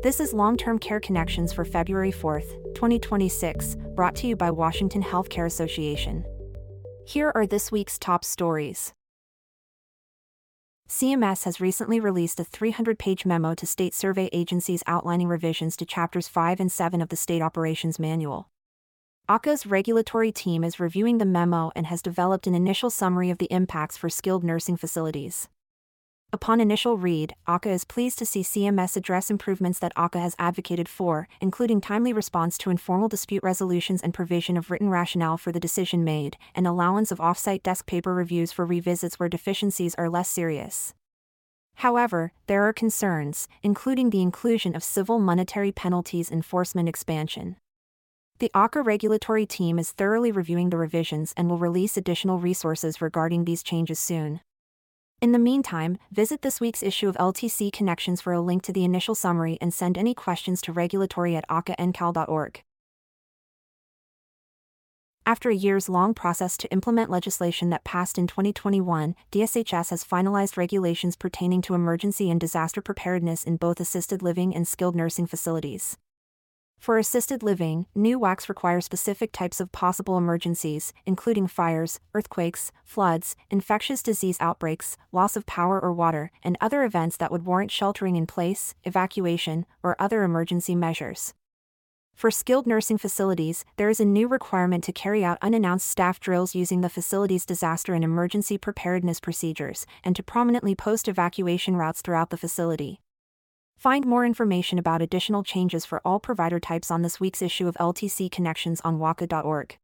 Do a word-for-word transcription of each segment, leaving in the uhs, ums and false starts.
This is Long-Term Care Connections for February fourth, twenty twenty-six, brought to you by Washington Healthcare Association. Here are this week's top stories. C M S has recently released a three hundred page memo to state survey agencies outlining revisions to Chapters five and seven of the State Operations Manual. A C A's regulatory team is reviewing the memo and has developed an initial summary of the impacts for skilled nursing facilities. Upon initial read, A C A is pleased to see C M S address improvements that A C A has advocated for, including timely response to informal dispute resolutions and provision of written rationale for the decision made, and allowance of off-site desk paper reviews for revisits where deficiencies are less serious. However, there are concerns, including the inclusion of civil monetary penalties enforcement expansion. The A C A regulatory team is thoroughly reviewing the revisions and will release additional resources regarding these changes soon. In the meantime, visit this week's issue of L T C Connections for a link to the initial summary and send any questions to regulatory at a c a n cal dot org. After a years-long process to implement legislation that passed in twenty twenty-one, D S H S has finalized regulations pertaining to emergency and disaster preparedness in both assisted living and skilled nursing facilities. For assisted living, new W A Cs require specific types of possible emergencies, including fires, earthquakes, floods, infectious disease outbreaks, loss of power or water, and other events that would warrant sheltering in place, evacuation, or other emergency measures. For skilled nursing facilities, there is a new requirement to carry out unannounced staff drills using the facility's disaster and emergency preparedness procedures, and to prominently post evacuation routes throughout the facility. Find more information about additional changes for all provider types on this week's issue of L T C Connections on W A C A dot org.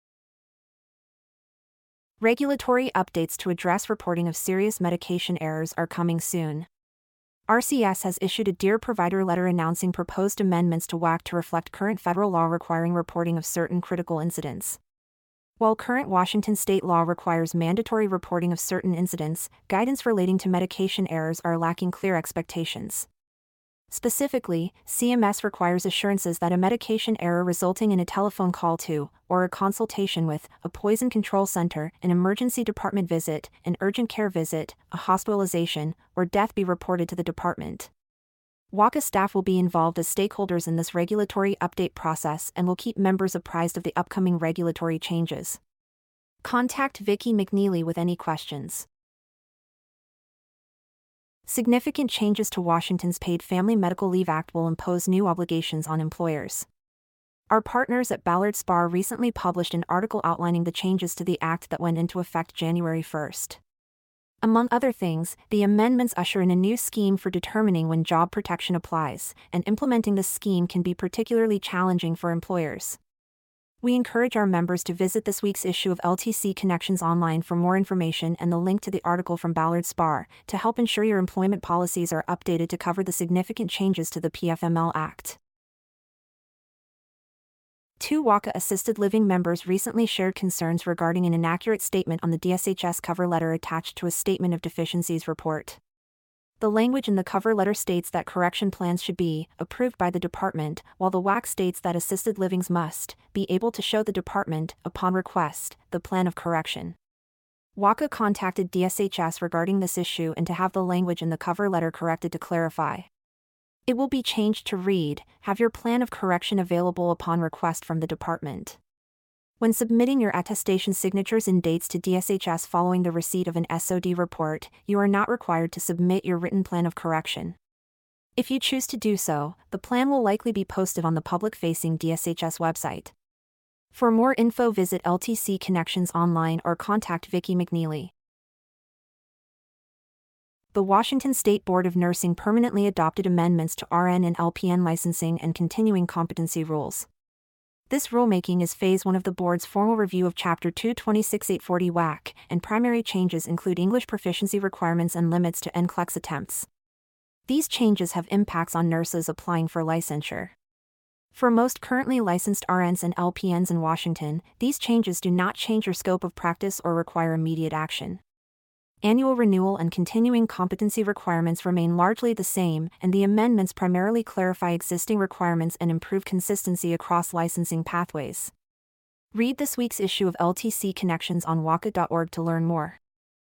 Regulatory updates to address reporting of serious medication errors are coming soon. R C S has issued a Dear Provider letter announcing proposed amendments to W A C to reflect current federal law requiring reporting of certain critical incidents. While current Washington state law requires mandatory reporting of certain incidents, guidance relating to medication errors are lacking clear expectations. Specifically, C M S requires assurances that a medication error resulting in a telephone call to, or a consultation with, a poison control center, an emergency department visit, an urgent care visit, a hospitalization, or death be reported to the department. W A C A staff will be involved as stakeholders in this regulatory update process and will keep members apprised of the upcoming regulatory changes. Contact Vicki McNeely with any questions. Significant changes to Washington's Paid Family Medical Leave Act will impose new obligations on employers. Our partners at Ballard Spahr recently published an article outlining the changes to the act that went into effect January first. Among other things, the amendments usher in a new scheme for determining when job protection applies, and implementing this scheme can be particularly challenging for employers. We encourage our members to visit this week's issue of L T C Connections online for more information and the link to the article from Ballard Spahr to help ensure your employment policies are updated to cover the significant changes to the P F M L Act. Two W A C A assisted living members recently shared concerns regarding an inaccurate statement on the D S H S cover letter attached to a Statement of Deficiencies report. The language in the cover letter states that correction plans should be approved by the department, while the W A C states that assisted livings must be able to show the department, upon request, the plan of correction. W A C A contacted D S H S regarding this issue and to have the language in the cover letter corrected to clarify. It will be changed to read, "Have your plan of correction available upon request from the department." When submitting your attestation signatures and dates to D S H S following the receipt of an S O D report, you are not required to submit your written plan of correction. If you choose to do so, the plan will likely be posted on the public-facing D S H S website. For more info, visit L T C Connections online or contact Vicki McNeely. The Washington State Board of Nursing permanently adopted amendments to R N and L P N licensing and continuing competency rules. This rulemaking is phase one of the board's formal review of Chapter two twenty-six eight forty W A C, and primary changes include English proficiency requirements and limits to N C L E X attempts. These changes have impacts on nurses applying for licensure. For most currently licensed R Ns and L P Ns in Washington, these changes do not change your scope of practice or require immediate action. Annual renewal and continuing competency requirements remain largely the same, and the amendments primarily clarify existing requirements and improve consistency across licensing pathways. Read this week's issue of L T C Connections on W A C A dot org to learn more.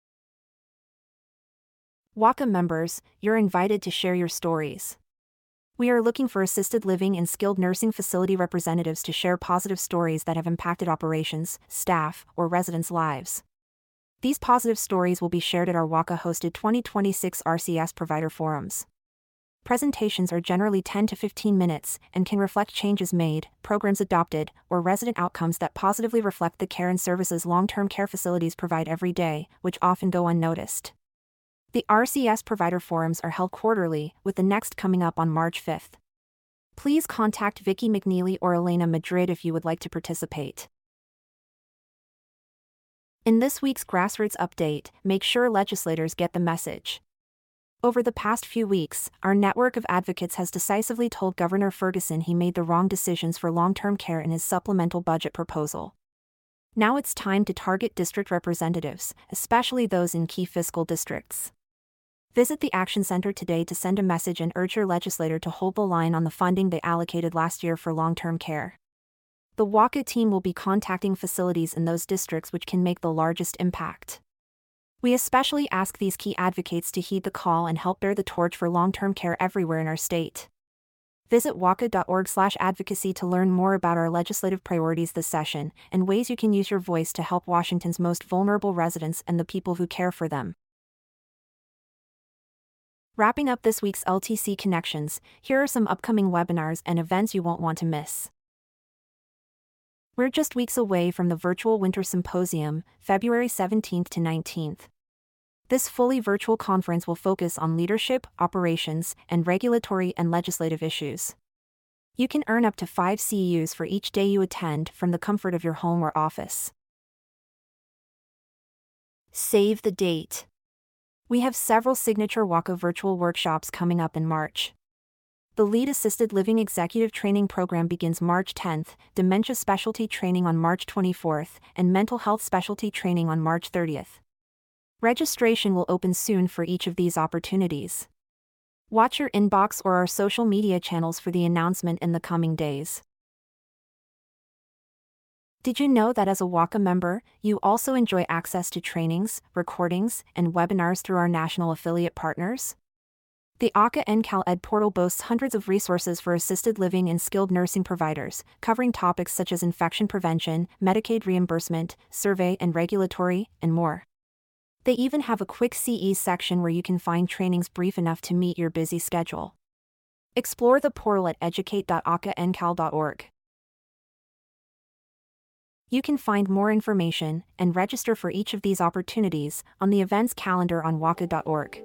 W A C A members, you're invited to share your stories. We are looking for assisted living and skilled nursing facility representatives to share positive stories that have impacted operations, staff, or residents' lives. These positive stories will be shared at our W A C A-hosted twenty twenty-six R C S Provider Forums. Presentations are generally ten to fifteen minutes and can reflect changes made, programs adopted, or resident outcomes that positively reflect the care and services long-term care facilities provide every day, which often go unnoticed. The R C S Provider Forums are held quarterly, with the next coming up on March fifth. Please contact Vicky McNeely or Elena Madrid if you would like to participate. In this week's Grassroots Update, make sure legislators get the message. Over the past few weeks, our network of advocates has decisively told Governor Ferguson he made the wrong decisions for long-term care in his supplemental budget proposal. Now it's time to target district representatives, especially those in key fiscal districts. Visit the Action Center today to send a message and urge your legislator to hold the line on the funding they allocated last year for long-term care. The W A C A team will be contacting facilities in those districts which can make the largest impact. We especially ask these key advocates to heed the call and help bear the torch for long-term care everywhere in our state. Visit W A C A dot org slash advocacy to learn more about our legislative priorities this session and ways you can use your voice to help Washington's most vulnerable residents and the people who care for them. Wrapping up this week's L T C Connections, here are some upcoming webinars and events you won't want to miss. We're just weeks away from the Virtual Winter Symposium, February seventeenth to nineteenth. This fully virtual conference will focus on leadership, operations, and regulatory and legislative issues. You can earn up to five C E Us for each day you attend from the comfort of your home or office. Save the date. We have several signature W A C A virtual workshops coming up in March. The Lead Assisted Living Executive Training Program begins March tenth, Dementia Specialty Training on March twenty-fourth, and Mental Health Specialty Training on March thirtieth. Registration will open soon for each of these opportunities. Watch your inbox or our social media channels for the announcement in the coming days. Did you know that as a W A C A member, you also enjoy access to trainings, recordings, and webinars through our national affiliate partners? The A C A N C A L Ed portal boasts hundreds of resources for assisted living and skilled nursing providers, covering topics such as infection prevention, Medicaid reimbursement, survey and regulatory, and more. They even have a quick C E section where you can find trainings brief enough to meet your busy schedule. Explore the portal at educate dot A C A N C A L dot org. You can find more information and register for each of these opportunities on the events calendar on W A C A dot org.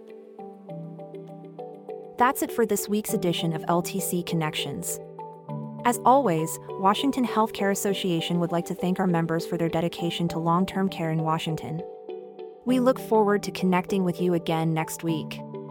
That's it for this week's edition of L T C Connections. As always, Washington Healthcare Association would like to thank our members for their dedication to long-term care in Washington. We look forward to connecting with you again next week.